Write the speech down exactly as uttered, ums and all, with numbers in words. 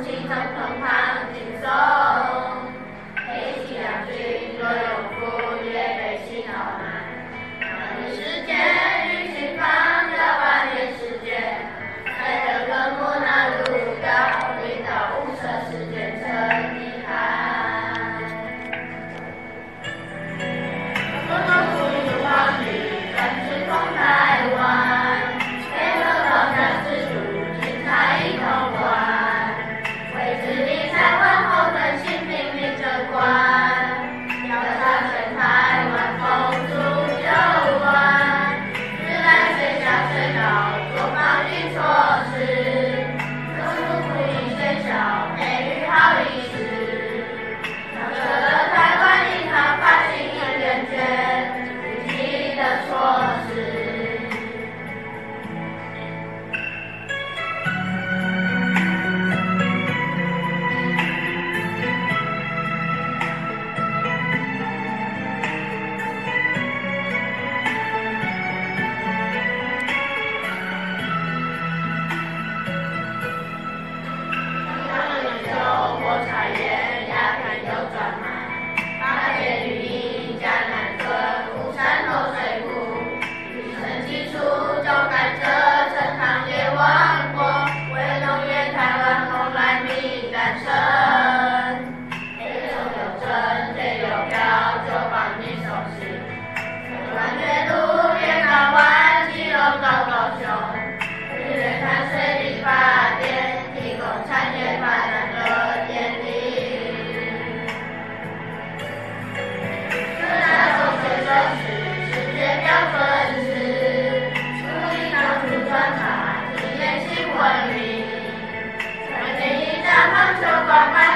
气通通放轻松。黑气两军若有负，越北西讨南。万年世界与心放的万年世界，在这个木那路高，领导五色世界成遗憾。中国富裕皇帝专制统台湾，配合高山之主，精彩一通关。为治理台湾后更新平民这关，要彰显台湾风俗旧惯，自来水下水道做防御措施，中部福利学校培育好医师，上设了台湾银行发行一元券，具体的措施。火柴烟、鸦片又专卖，八戒绿营、迦南村、雾山头水库，提升基础就甘蔗、陈塘也王国，为农业台湾后来民干生。黑中有针，黑有票，就帮你收拾。台湾铁路连到湾，基隆到高雄，日月潭水力发电，提供产业发展的。文明，我建议咱们就关怀。